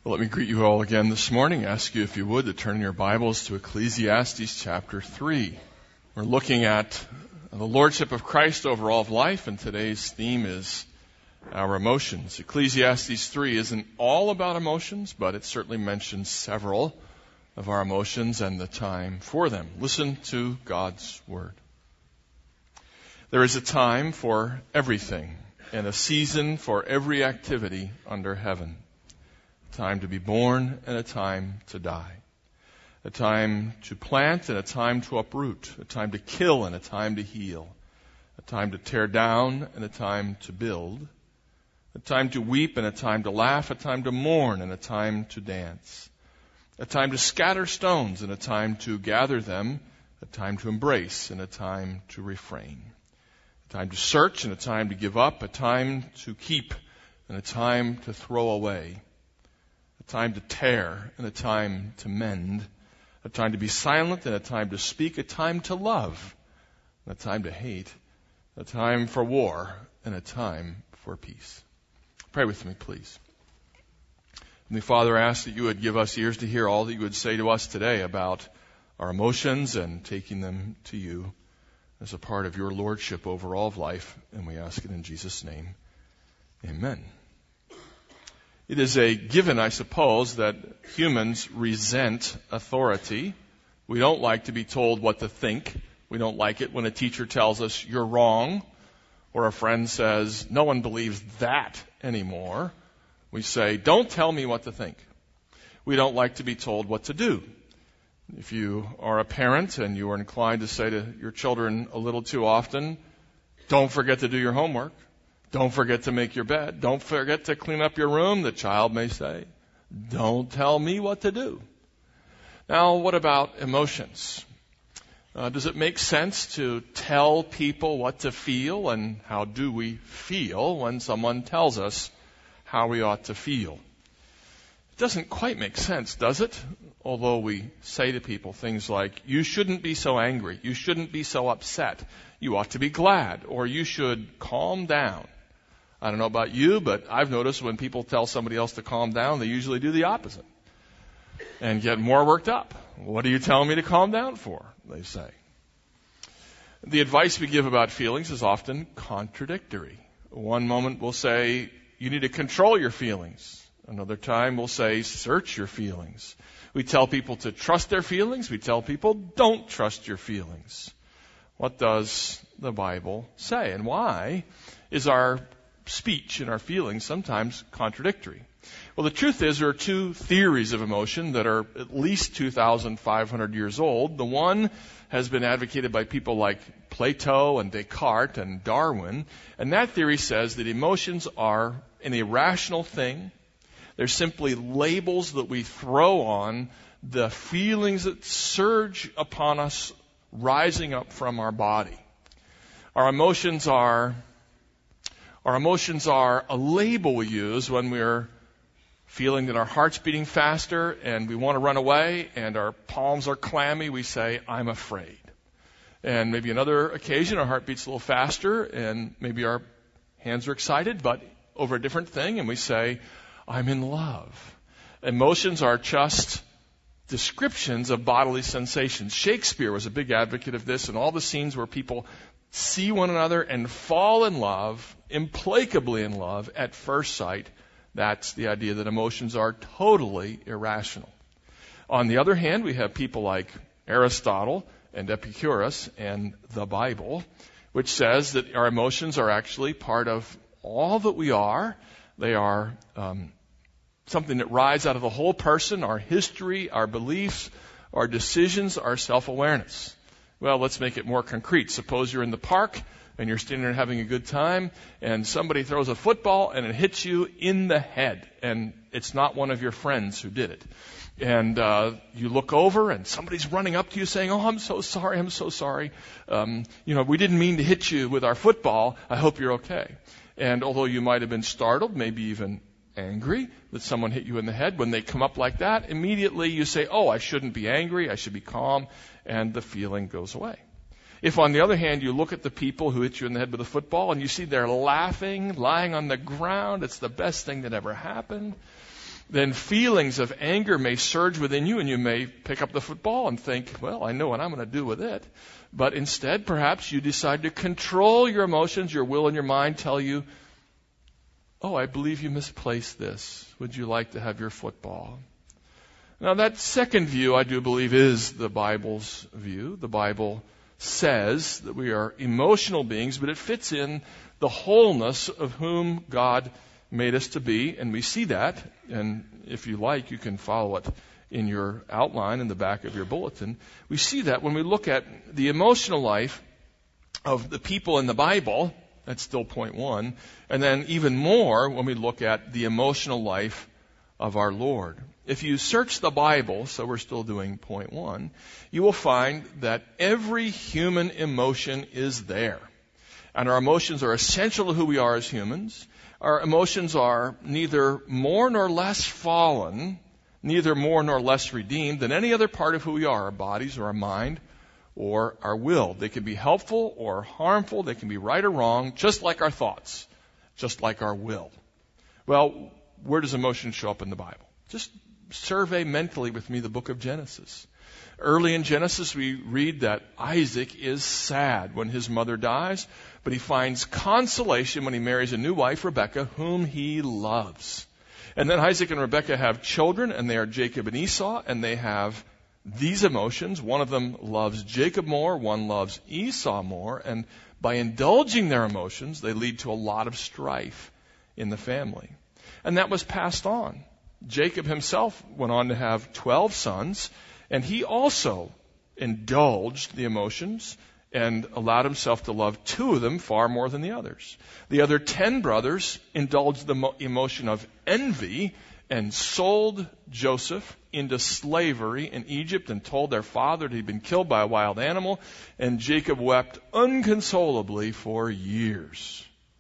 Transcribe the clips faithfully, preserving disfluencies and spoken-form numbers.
Well, let me greet you all again this morning. Ask you, if you would, to turn your Bibles to Ecclesiastes chapter three. We're looking at the Lordship of Christ over all of life, and today's theme is our emotions. Ecclesiastes three isn't all about emotions, but it certainly mentions several of our emotions and the time for them. Listen to God's Word. There is a time for everything, and a season for every activity under heaven. A time to be born and a time to die. A time to plant and a time to uproot. A time to kill and a time to heal. A time to tear down and a time to build. A time to weep and a time to laugh. A time to mourn and a time to dance. A time to scatter stones and a time to gather them. A time to embrace and a time to refrain. A time to search and a time to give up. A time to keep and a time to throw away. A time to tear and a time to mend. A time to be silent and a time to speak. A time to love and a time to hate. A time for war and a time for peace. Pray with me, please. Heavenly Father, I ask that you would give us ears to hear all that you would say to us today about our emotions and taking them to you as a part of your lordship over all of life. And we ask it in Jesus' name. Amen. It is a given, I suppose, that humans resent authority. We don't like to be told what to think. We don't like it when a teacher tells us you're wrong, or a friend says no one believes that anymore. We say, don't tell me what to think. We don't like to be told what to do. If you are a parent and you are inclined to say to your children a little too often, don't forget to do your homework. Don't forget to make your bed. Don't forget to clean up your room, the child may say. Don't tell me what to do. Now, what about emotions? Uh, does it make sense to tell people what to feel, and how do we feel when someone tells us how we ought to feel? It doesn't quite make sense, does it? Although we say to people things like, you shouldn't be so angry, you shouldn't be so upset, you ought to be glad, or you should calm down. I don't know about you, but I've noticed when people tell somebody else to calm down, they usually do the opposite and get more worked up. What are you telling me to calm down for? They say. The advice we give about feelings is often contradictory. One moment we'll say, you need to control your feelings. Another time we'll say, search your feelings. We tell people to trust their feelings. We tell people, don't trust your feelings. What does the Bible say? And why is our speech and our feelings sometimes contradictory? Well, the truth is there are two theories of emotion that are at least two thousand five hundred years old. The one has been advocated by people like Plato and Descartes and Darwin, and that theory says that emotions are an irrational thing. They're simply labels that we throw on the feelings that surge upon us rising up from our body. Our emotions are Our emotions are a label we use when we're feeling that our heart's beating faster and we want to run away and our palms are clammy. We say, I'm afraid. And maybe another occasion our heart beats a little faster and maybe our hands are excited, but over a different thing, and we say, I'm in love. Emotions are just descriptions of bodily sensations. Shakespeare was a big advocate of this, and all the scenes where people see one another and fall in love, implacably in love at first sight. That's the idea that emotions are totally irrational. On the other hand, we have people like Aristotle and Epicurus and the Bible, which says that our emotions are actually part of all that we are. They are um, something that rides out of the whole person, our history, our beliefs, our decisions, our self-awareness. Well, let's make it more concrete. Suppose you're in the park and you're standing there having a good time and somebody throws a football and it hits you in the head, and it's not one of your friends who did it. And uh, you look over and somebody's running up to you saying, oh, I'm so sorry, I'm so sorry. Um, you know, we didn't mean to hit you with our football. I hope you're okay. And although you might have been startled, maybe even angry that someone hit you in the head, when they come up like that, immediately you say, oh, I shouldn't be angry, I should be calm, and the feeling goes away. If, on the other hand, you look at the people who hit you in the head with a football and you see they're laughing, lying on the ground, it's the best thing that ever happened, then feelings of anger may surge within you, and you may pick up the football and think, well, I know what I'm going to do with it. But instead, perhaps you decide to control your emotions. Your will and your mind tell you, oh, I believe you misplaced this. Would you like to have your football? Now, that second view, I do believe, is the Bible's view. The Bible says that we are emotional beings, but it fits in the wholeness of whom God made us to be, and we see that, and if you like, you can follow it in your outline in the back of your bulletin. We see that when we look at the emotional life of the people in the Bible. That's still point one. And then even more when we look at the emotional life of our Lord. If you search the Bible, so we're still doing point one, you will find that every human emotion is there. And our emotions are essential to who we are as humans. Our emotions are neither more nor less fallen, neither more nor less redeemed than any other part of who we are, our bodies or our mind or our will. They can be helpful or harmful. They can be right or wrong, just like our thoughts, just like our will. Well, where does emotion show up in the Bible? Just survey mentally with me the book of Genesis. Early in Genesis, we read that Isaac is sad when his mother dies, but he finds consolation when he marries a new wife, Rebekah, whom he loves. And then Isaac and Rebekah have children, and they are Jacob and Esau, and they have these emotions. One of them loves Jacob more, one loves Esau more, and by indulging their emotions, they lead to a lot of strife in the family. And that was passed on. Jacob himself went on to have twelve sons, and he also indulged the emotions and allowed himself to love two of them far more than the others. The other ten brothers indulged the mo- emotion of envy and sold Joseph into slavery in Egypt and told their father that he'd been killed by a wild animal, and Jacob wept unconsolably for years.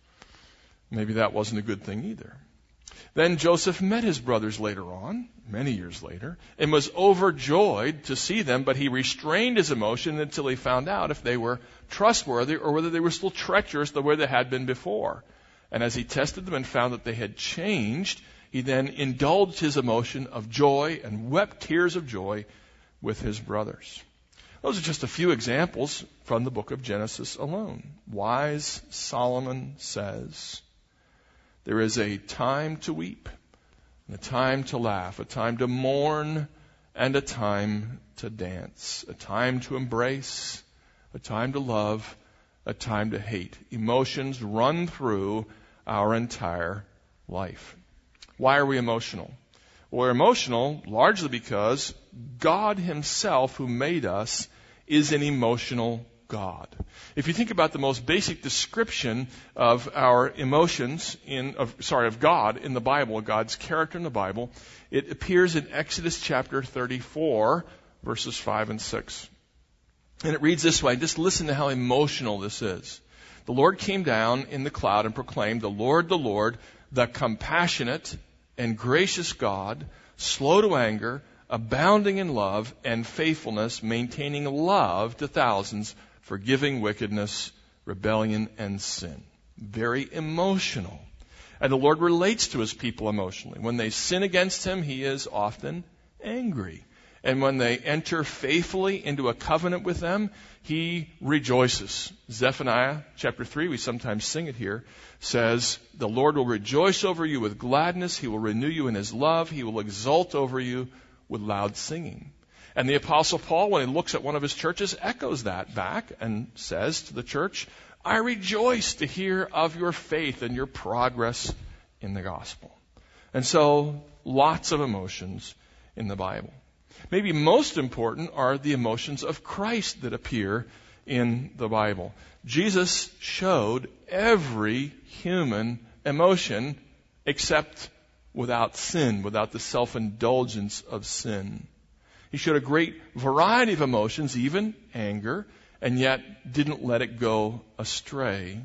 Maybe that wasn't a good thing either. Then Joseph met his brothers later on, many years later, and was overjoyed to see them, but he restrained his emotion until he found out if they were trustworthy or whether they were still treacherous the way they had been before. And as he tested them and found that they had changed, he then indulged his emotion of joy and wept tears of joy with his brothers. Those are just a few examples from the book of Genesis alone. Wise Solomon says, there is a time to weep, and a time to laugh, a time to mourn, and a time to dance, a time to embrace, a time to love, a time to hate. Emotions run through our entire life. Why are we emotional? Well, we're emotional largely because God Himself, who made us, is an emotional God. If you think about the most basic description of our emotions in, of, sorry, of God in the Bible, God's character in the Bible, it appears in Exodus chapter thirty-four, verses five and six. And it reads this way. Just listen to how emotional this is. The Lord came down in the cloud and proclaimed, the Lord, the Lord, the compassionate and gracious God, slow to anger, abounding in love and faithfulness, maintaining love to thousands, forgiving wickedness, rebellion, and sin. Very emotional. And the Lord relates to His people emotionally. When they sin against Him, He is often angry. And when they enter faithfully into a covenant with them, He rejoices. Zephaniah chapter three, we sometimes sing it here, says, the Lord will rejoice over you with gladness. He will renew you in His love. He will exult over you with loud singing. And the Apostle Paul, when he looks at one of his churches, echoes that back and says to the church, I rejoice to hear of your faith and your progress in the gospel. And so, lots of emotions in the Bible. Maybe most important are the emotions of Christ that appear in the Bible. Jesus showed every human emotion except without sin, without the self-indulgence of sin. He showed a great variety of emotions, even anger, and yet didn't let it go astray.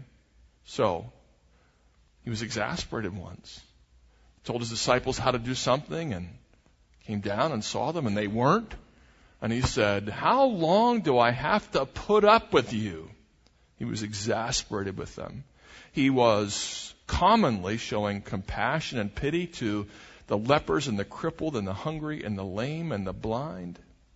So, He was exasperated once. Told His disciples how to do something and came down and saw them and they weren't. And He said, how long do I have to put up with you? He was exasperated with them. He was commonly showing compassion and pity to the lepers and the crippled and the hungry and the lame and the blind.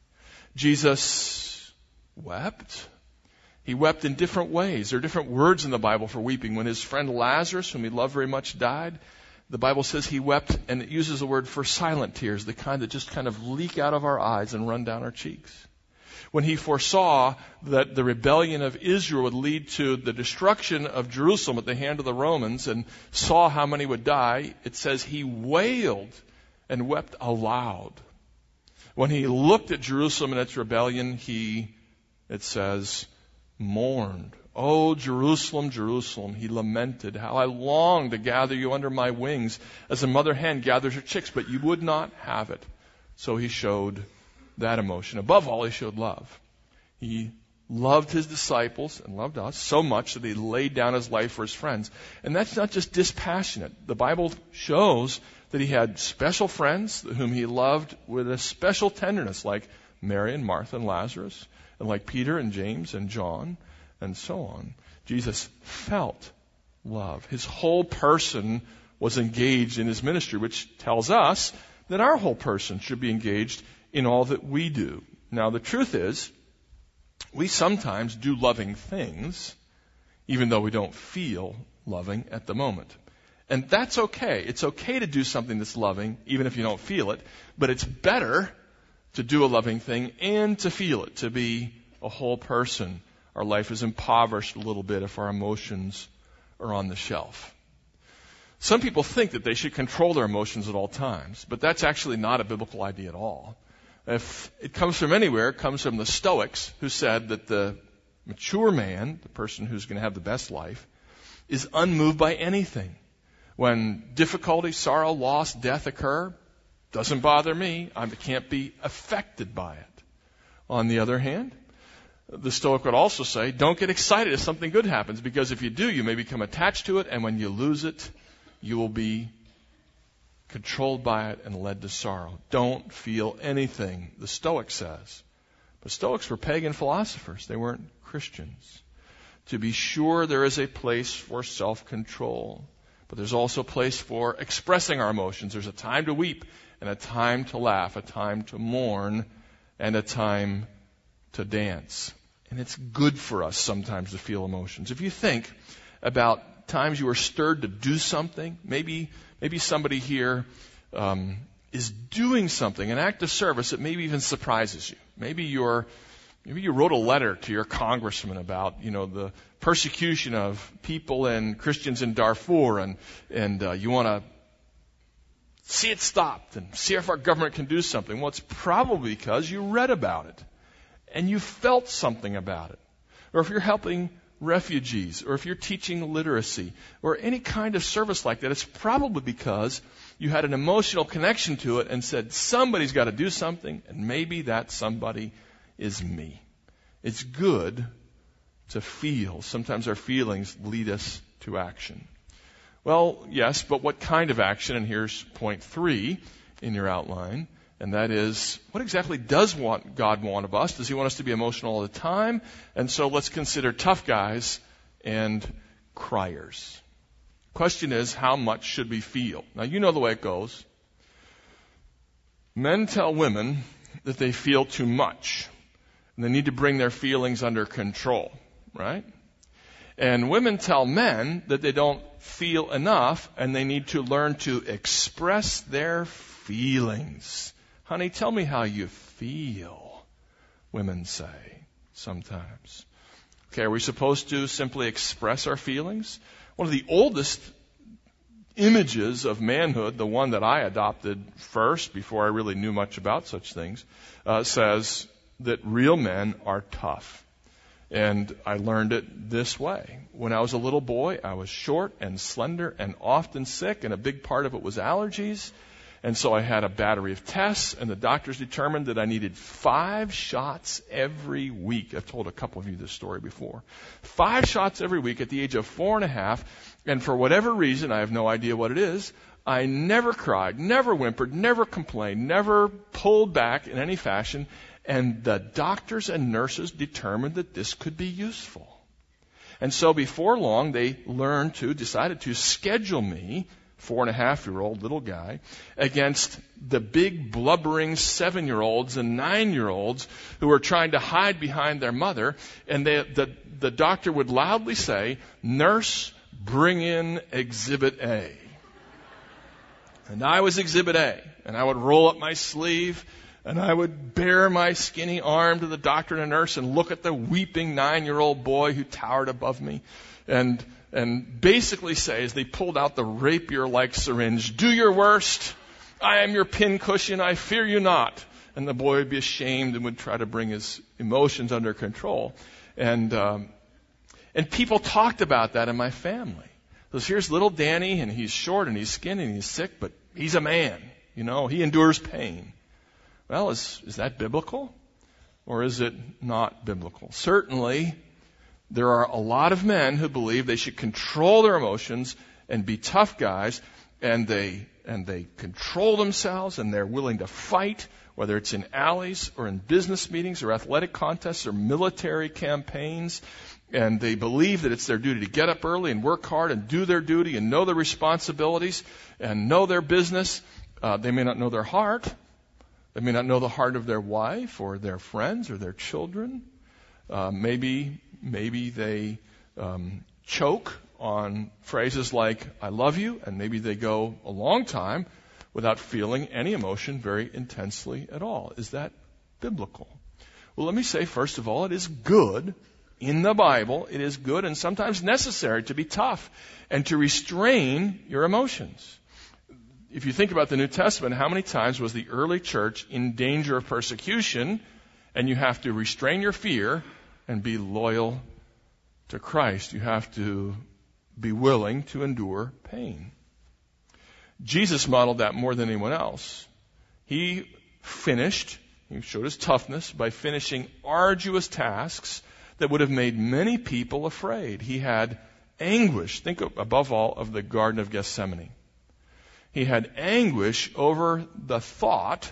Jesus wept. He wept in different ways. There are different words in the Bible for weeping. When his friend Lazarus, whom he loved very much, died, the Bible says he wept, and it uses the word for silent tears, the kind that just kind of leak out of our eyes and run down our cheeks. When he foresaw that the rebellion of Israel would lead to the destruction of Jerusalem at the hand of the Romans and saw how many would die, it says he wailed and wept aloud. When he looked at Jerusalem and its rebellion, he, it says, mourned. Oh, Jerusalem, Jerusalem, he lamented, how I long to gather you under my wings as a mother hen gathers her chicks, but you would not have it. So he showed that emotion. Above all, he showed love. He loved his disciples and loved us so much that he laid down his life for his friends. And that's not just dispassionate. The Bible shows that he had special friends whom he loved with a special tenderness, like Mary and Martha and Lazarus, and like Peter and James and John, and so on. Jesus felt love. His whole person was engaged in his ministry, which tells us that our whole person should be engaged in all that we do. Now, the truth is, we sometimes do loving things, even though we don't feel loving at the moment. And that's okay. It's okay to do something that's loving, even if you don't feel it, but it's better to do a loving thing and to feel it, to be a whole person. Our life is impoverished a little bit if our emotions are on the shelf. Some people think that they should control their emotions at all times, but that's actually not a biblical idea at all. If it comes from anywhere, it comes from the Stoics, who said that the mature man, the person who's going to have the best life, is unmoved by anything. When difficulty, sorrow, loss, death occur, doesn't bother me. I can't be affected by it. On the other hand, the Stoic would also say, don't get excited if something good happens, because if you do, you may become attached to it, and when you lose it, you will be controlled by it and led to sorrow. Don't feel anything, the Stoic says. But Stoics were pagan philosophers. They weren't Christians. To be sure, there is a place for self-control. But there's also a place for expressing our emotions. There's a time to weep and a time to laugh, a time to mourn and a time to dance. And it's good for us sometimes to feel emotions. If you think about times you were stirred to do something, maybe maybe somebody here um, is doing something, an act of service that maybe even surprises you. Maybe you're maybe you wrote a letter to your congressman about, you know, the persecution of people and Christians in Darfur, and and uh, you want to see it stopped and see if our government can do something. Well, it's probably because you read about it and you felt something about it. Or if you're helping refugees, or if you're teaching literacy, or any kind of service like that, it's probably because you had an emotional connection to it and said, somebody's got to do something, and maybe that somebody is me. It's good to feel. Sometimes our feelings lead us to action. Well, yes, but what kind of action? And here's point three in your outline. And that is, what exactly does want God want of us? Does he want us to be emotional all the time? And so let's consider tough guys and criers. Question is, how much should we feel? Now, you know the way it goes. Men tell women that they feel too much, and they need to bring their feelings under control, right? And women tell men that they don't feel enough, and they need to learn to express their feelings. Honey, tell me how you feel, women say sometimes. Okay, are we supposed to simply express our feelings? One of the oldest images of manhood, the one that I adopted first before I really knew much about such things, uh, says that real men are tough. And I learned it this way. When I was a little boy, I was short and slender and often sick, and a big part of it was allergies. And so I had a battery of tests, and the doctors determined that I needed five shots every week. I've told a couple of you this story before. Five shots every week at the age of four and a half, and for whatever reason, I have no idea what it is, I never cried, never whimpered, never complained, never pulled back in any fashion, and the doctors and nurses determined that this could be useful. And so before long, they learned to, decided to schedule me four and a half year old little guy, against the big blubbering seven year olds and nine year olds who are trying to hide behind their mother. And they, the, the doctor would loudly say, "Nurse, bring in exhibit A." And I was exhibit A, and I would roll up my sleeve, and I would bare my skinny arm to the doctor and the nurse and look at the weeping nine-year-old boy who towered above me, and and basically say, as they pulled out the rapier-like syringe, "Do your worst. I am your pincushion. I fear you not." And the boy would be ashamed and would try to bring his emotions under control. And um, and people talked about that in my family. So here's little Danny, and he's short, and he's skinny, and he's sick, but he's a man. You know, he endures pain. Well, is, is that biblical? Or is it not biblical? Certainly, there are a lot of men who believe they should control their emotions and be tough guys, and they and they control themselves, and they're willing to fight, whether it's in alleys or in business meetings or athletic contests or military campaigns. And they believe that it's their duty to get up early and work hard and do their duty and know their responsibilities and know their business. Uh, they may not know their heart. They may not know the heart of their wife or their friends or their children. Uh, maybe, maybe they um, choke on phrases like "I love you," and maybe they go a long time without feeling any emotion very intensely at all. Is that biblical? Well, let me say, first of all, it is good. In the Bible, it is good and sometimes necessary to be tough and to restrain your emotions. If you think about the New Testament, how many times was the early church in danger of persecution, and you have to restrain your fear and be loyal to Christ? You have to be willing to endure pain. Jesus modeled that more than anyone else. He finished, he showed his toughness by finishing arduous tasks that would have made many people afraid. He had anguish. Think of, above all of the Garden of Gethsemane. He had anguish over the thought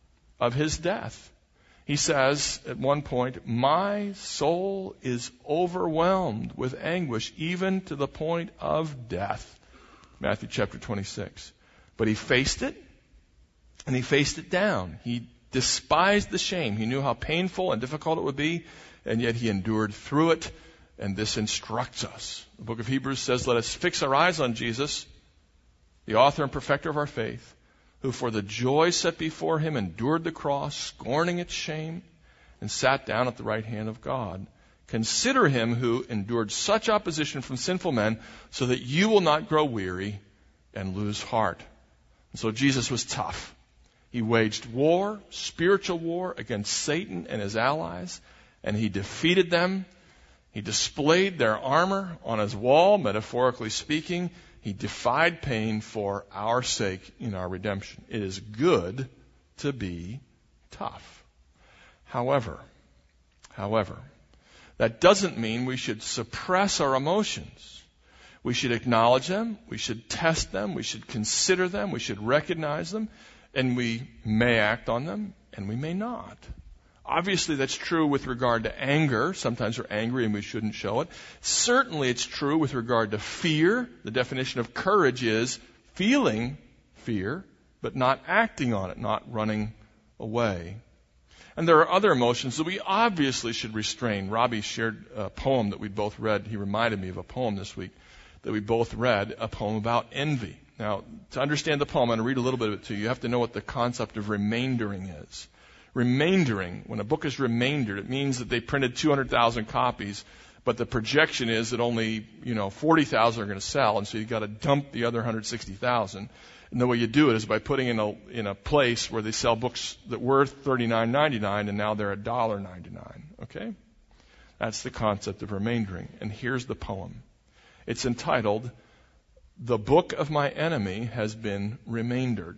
of his death. He says at one point, "My soul is overwhelmed with anguish, even to the point of death." Matthew chapter twenty-six. But he faced it, and he faced it down. He despised the shame. He knew how painful and difficult it would be, and yet he endured through it, and this instructs us. The book of Hebrews says, "Let us fix our eyes on Jesus, the author and perfecter of our faith, who for the joy set before him endured the cross, scorning its shame, and sat down at the right hand of God. Consider him who endured such opposition from sinful men, so that you will not grow weary and lose heart." And so Jesus was tough. He waged war, spiritual war, against Satan and his allies, and he defeated them. He displayed their armor on his wall, metaphorically speaking. He defied pain for our sake in our redemption. It is good to be tough. However, however, that doesn't mean we should suppress our emotions. We should acknowledge them. We should test them. We should consider them. We should recognize them. And we may act on them, and we may not. Obviously, that's true with regard to anger. Sometimes we're angry and we shouldn't show it. Certainly, it's true with regard to fear. The definition of courage is feeling fear, but not acting on it, not running away. And there are other emotions that we obviously should restrain. Robbie shared a poem that we both read. He reminded me of a poem this week that we both read, a poem about envy. Now, to understand the poem, I'm going to read a little bit of it to you. You have to know what the concept of remaindering is. Remaindering, when a book is remaindered, it means that they printed two hundred thousand copies, but the projection is that only, you know, forty thousand are going to sell, and so you've got to dump the other one hundred sixty thousand. And the way you do it is by putting in a in a place where they sell books that were thirty-nine ninety-nine, and now they're one dollar ninety-nine. Okay? That's the concept of remaindering. And here's the poem. It's entitled, "The Book of My Enemy Has Been Remaindered."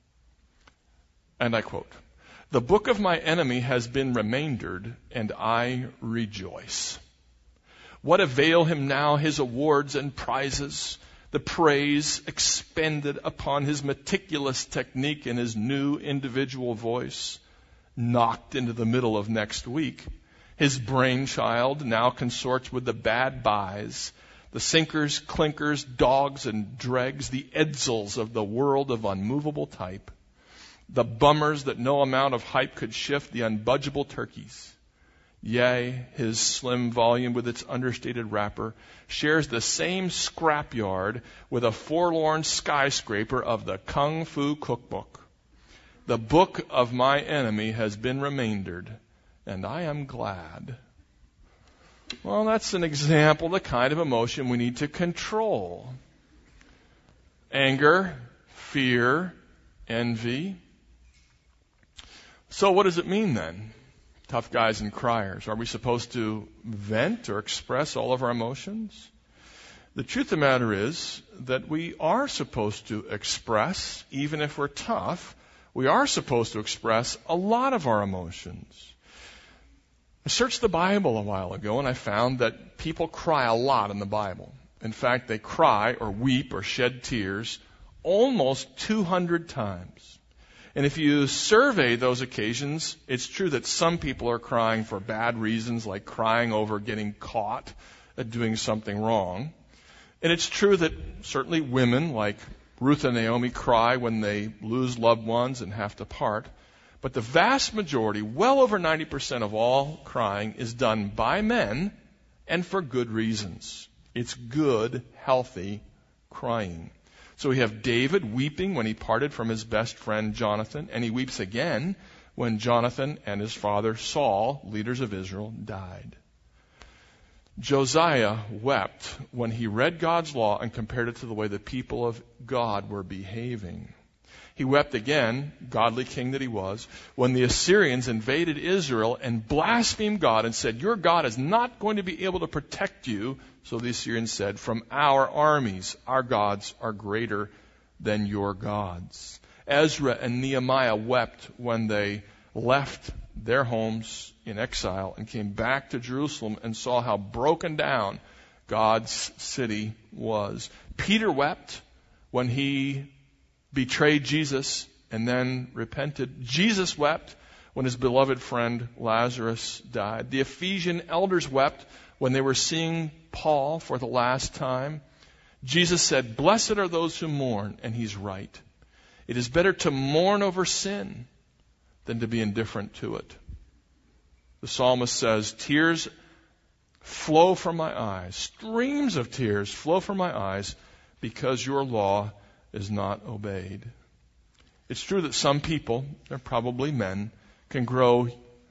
And I quote, "The book of my enemy has been remaindered, and I rejoice. What avail him now his awards and prizes, the praise expended upon his meticulous technique and his new individual voice? Knocked into the middle of next week, his brainchild now consorts with the bad buys, The sinkers, clinkers, dogs, and dregs, the Edsels of the world of unmovable type. The bummers that no amount of hype could shift, the unbudgeable turkeys. Yea, his slim volume with its understated wrapper shares the same scrapyard with a forlorn skyscraper of the Kung Fu cookbook. The book of my enemy has been remaindered, and I am glad. Well, that's an example of the kind of emotion we need to control. Anger, fear, envy. So what does it mean then? Tough guys and criers. Are we supposed to vent or express all of our emotions? The truth of the matter is that we are supposed to express, even if we're tough, we are supposed to express a lot of our emotions. I searched the Bible a while ago and I found that people cry a lot in the Bible. In fact, they cry or weep or shed tears almost two hundred times. And if you survey those occasions, it's true that some people are crying for bad reasons, like crying over getting caught at doing something wrong. And it's true that certainly women, like Ruth and Naomi, cry when they lose loved ones and have to part. But the vast majority, well over ninety percent of all crying, is done by men and for good reasons. It's good, healthy crying. So we have David weeping when he parted from his best friend Jonathan, and he weeps again when Jonathan and his father Saul, leaders of Israel, died. Josiah wept when he read God's law and compared it to the way the people of God were behaving. He wept again, godly king that he was, when the Assyrians invaded Israel and blasphemed God and said, "Your God is not going to be able to protect you." So the Assyrians said, "From our armies, our gods are greater than your gods." Ezra and Nehemiah wept when they left their homes in exile and came back to Jerusalem and saw how broken down God's city was. Peter wept when he betrayed Jesus and then repented. Jesus wept when his beloved friend Lazarus died. The Ephesian elders wept when they were seeing Paul for the last time. Jesus said, "Blessed are those who mourn," and he's right. It is better to mourn over sin than to be indifferent to it. The psalmist says, "Tears flow from my eyes, streams of tears flow from my eyes, because your law is not obeyed." It's true that some people, they're probably men, can grow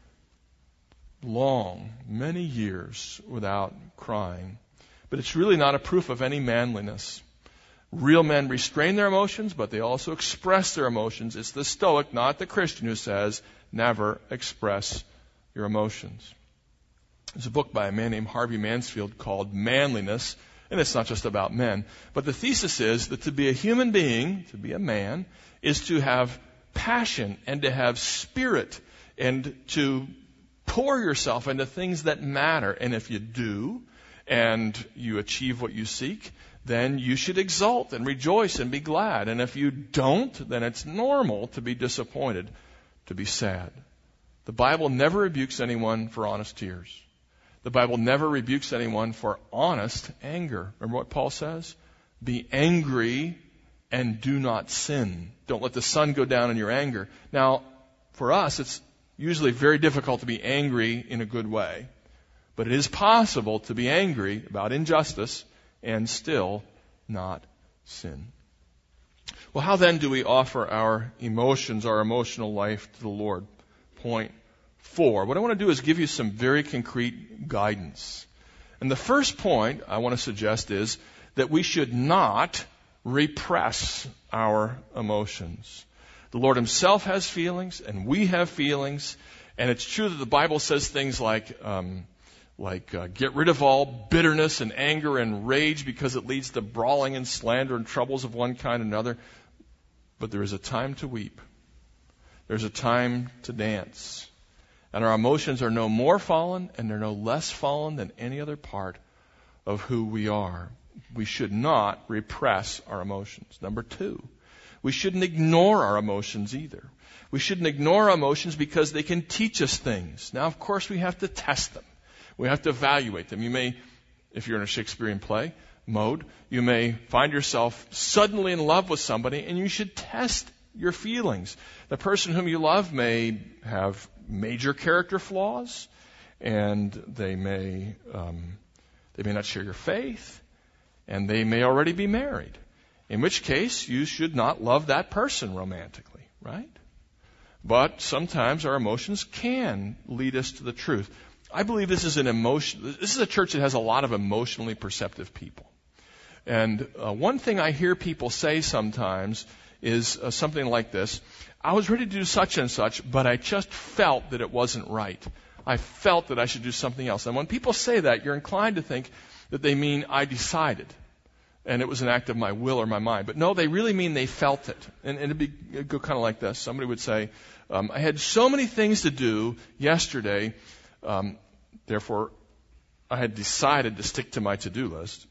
long, many years without crying. But it's really not a proof of any manliness. Real men restrain their emotions, but they also express their emotions. It's the Stoic, not the Christian, who says, never express your emotions. There's a book by a man named Harvey Mansfield called Manliness. And it's not just about men. But the thesis is that to be a human being, to be a man, is to have passion and to have spirit and to pour yourself into things that matter. And if you do, and you achieve what you seek, then you should exult and rejoice and be glad. And if you don't, then it's normal to be disappointed, to be sad. The Bible never rebukes anyone for honest tears. The Bible never rebukes anyone for honest anger. Remember what Paul says? Be angry and do not sin. Don't let the sun go down in your anger. Now, for us, it's usually very difficult to be angry in a good way. But it is possible to be angry about injustice and still not sin. Well, how then do we offer our emotions, our emotional life to the Lord? Point four. What I want to do is give you some very concrete guidance. And the first point I want to suggest is that we should not repress our emotions. The Lord himself has feelings, and we have feelings, and it's true that the Bible says things like, um, like uh, get rid of all bitterness and anger and rage because it leads to brawling and slander and troubles of one kind or another. But there is a time to weep. There's a time to dance. And our emotions are no more fallen and they're no less fallen than any other part of who we are. We should not repress our emotions. Number two, we shouldn't ignore our emotions either. We shouldn't ignore our emotions because they can teach us things. Now, of course, we have to test them. We have to evaluate them. You may, if you're in a Shakespearean play, mode. You may find yourself suddenly in love with somebody, and you should test your feelings. The person whom you love may have major character flaws, and they may um, they may not share your faith, and they may already be married. In which case, you should not love that person romantically, right? But sometimes our emotions can lead us to the truth. I believe this is an emotion. This is a church that has a lot of emotionally perceptive people. And uh, one thing I hear people say sometimes is uh, something like this: I was ready to do such and such, but I just felt that it wasn't right. I felt that I should do something else. And when people say that, you're inclined to think that they mean I decided, and it was an act of my will or my mind. But no, they really mean they felt it. And, and it'd, be, it'd go kind of like this. Somebody would say, um, I had so many things to do yesterday, um, therefore I had decided to stick to my to-do list.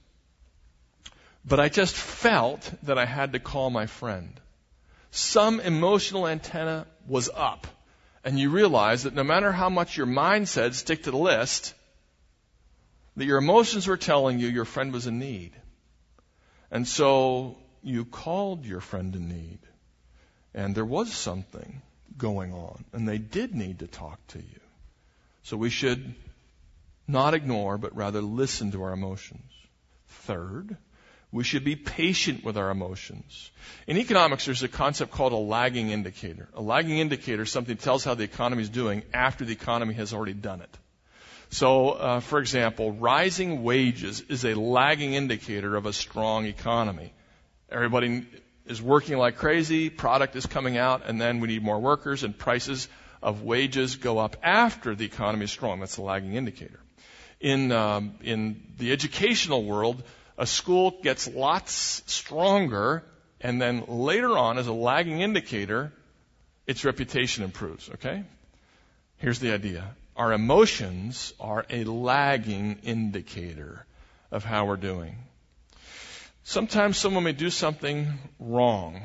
But I just felt that I had to call my friend. Some emotional antenna was up. And you realize that no matter how much your mind said stick to the list, that your emotions were telling you your friend was in need. And so you called your friend in need. And there was something going on. And they did need to talk to you. So we should not ignore, but rather listen to our emotions. Third, we should be patient with our emotions. In economics, there's a concept called a lagging indicator. A lagging indicator is something that tells how the economy is doing after the economy has already done it. So, uh, for example, rising wages is a lagging indicator of a strong economy. Everybody is working like crazy, product is coming out, and then we need more workers, and prices of wages go up after the economy is strong. That's a lagging indicator. In um, in the educational world, a school gets lots stronger, and then later on, as a lagging indicator, its reputation improves, okay? Here's the idea. Our emotions are a lagging indicator of how we're doing. Sometimes someone may do something wrong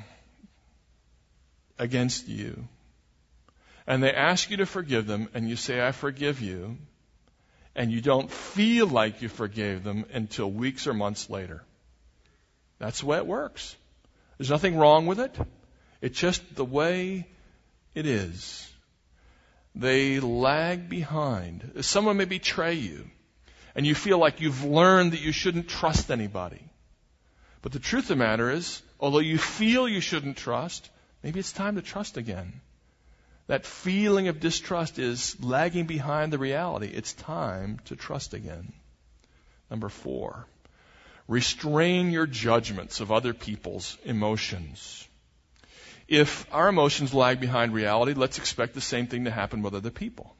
against you, and they ask you to forgive them, and you say, I forgive you, and you don't feel like you forgave them until weeks or months later. That's the way it works. There's nothing wrong with it. It's just the way it is. They lag behind. Someone may betray you, and you feel like you've learned that you shouldn't trust anybody. But the truth of the matter is, although you feel you shouldn't trust, maybe it's time to trust again. That feeling of distrust is lagging behind the reality. It's time to trust again. Number four, restrain your judgments of other people's emotions. If our emotions lag behind reality, let's expect the same thing to happen with other people.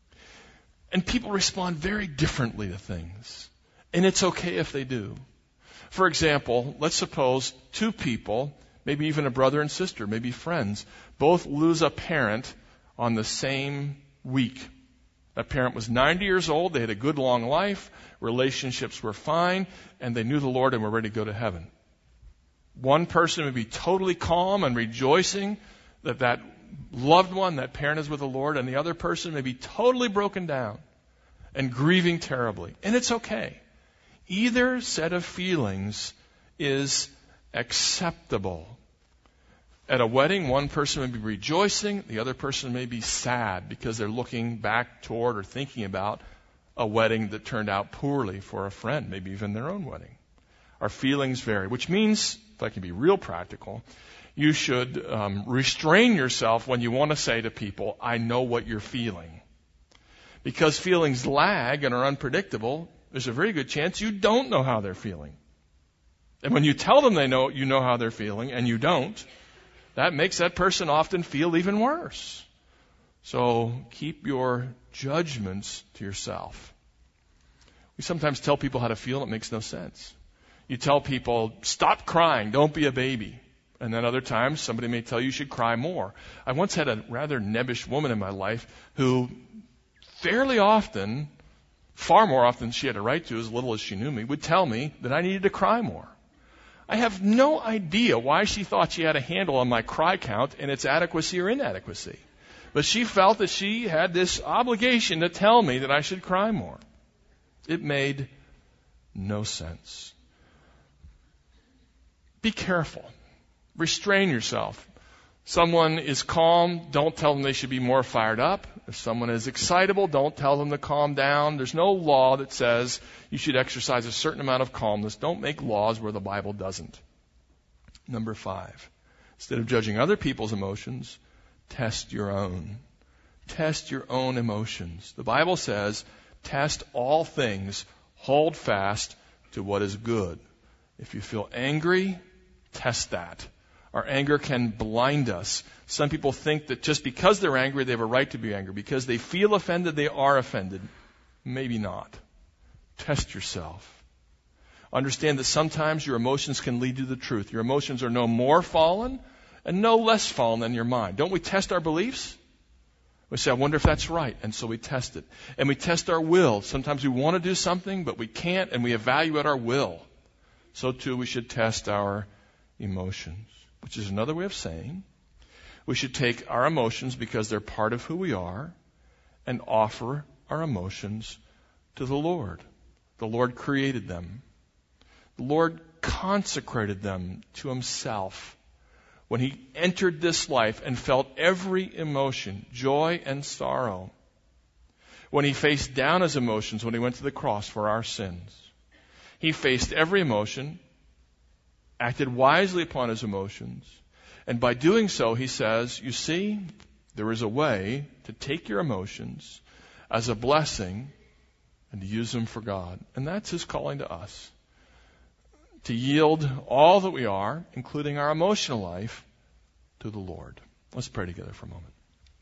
And people respond very differently to things. And it's okay if they do. For example, let's suppose two people, maybe even a brother and sister, maybe friends, both lose a parent on the same week. That parent was ninety years old, they had a good long life, relationships were fine, and they knew the Lord and were ready to go to heaven. One person would be totally calm and rejoicing that that loved one, that parent is with the Lord, and the other person may be totally broken down and grieving terribly. And it's okay. Either set of feelings is acceptable. At a wedding, one person may be rejoicing, the other person may be sad because they're looking back toward or thinking about a wedding that turned out poorly for a friend, maybe even their own wedding. Our feelings vary, which means, if I can be real practical, you should um, restrain yourself when you want to say to people, I know what you're feeling. Because feelings lag and are unpredictable, there's a very good chance you don't know how they're feeling. And when you tell them they know you know how they're feeling and you don't, that makes that person often feel even worse. So keep your judgments to yourself. We sometimes tell people how to feel, and it makes no sense. You tell people, stop crying, don't be a baby. And then other times, somebody may tell you you should cry more. I once had a rather nebbish woman in my life who fairly often, far more often than she had a right to, as little as she knew me, would tell me that I needed to cry more. I have no idea why she thought she had a handle on my cry count and its adequacy or inadequacy. But she felt that she had this obligation to tell me that I should cry more. It made no sense. be careful. Restrain yourself. Someone is calm, don't tell them they should be more fired up. If someone is excitable, don't tell them to calm down. There's no law that says you should exercise a certain amount of calmness. Don't make laws where the Bible doesn't. Number five, instead of judging other people's emotions, test your own. Test your own emotions. The Bible says, test all things, hold fast to what is good. If you feel angry, test that. Our anger can blind us. Some people think that just because they're angry, they have a right to be angry. Because they feel offended, they are offended. Maybe not. Test yourself. Understand that sometimes your emotions can lead you to the truth. Your emotions are no more fallen and no less fallen than your mind. Don't we test our beliefs? We say, I wonder if that's right. And so we test it. And we test our will. Sometimes we want to do something, but we can't, and we evaluate our will. So too, we should test our emotions, which is another way of saying we should take our emotions because they're part of who we are and offer our emotions to the Lord. The Lord created them. The Lord consecrated them to Himself. When He entered this life and felt every emotion, joy and sorrow. When He faced down His emotions when He went to the cross for our sins. He faced every emotion, acted wisely upon His emotions, and by doing so, He says, you see, there is a way to take your emotions as a blessing and to use them for God. And that's His calling to us. To yield all that we are, including our emotional life, to the Lord. Let's pray together for a moment.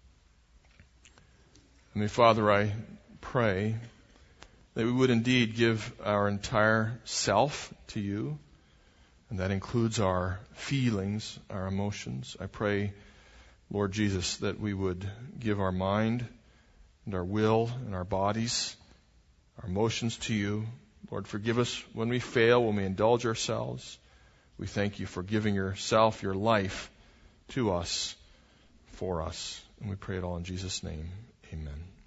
Heavenly Father, I pray that we would indeed give our entire self to You, and that includes our feelings, our emotions. I pray, Lord Jesus, that we would give our mind and our will and our bodies, our emotions to You. Lord, forgive us when we fail, when we indulge ourselves. We thank You for giving Yourself, Your life, to us, for us. And we pray it all in Jesus' name. Amen.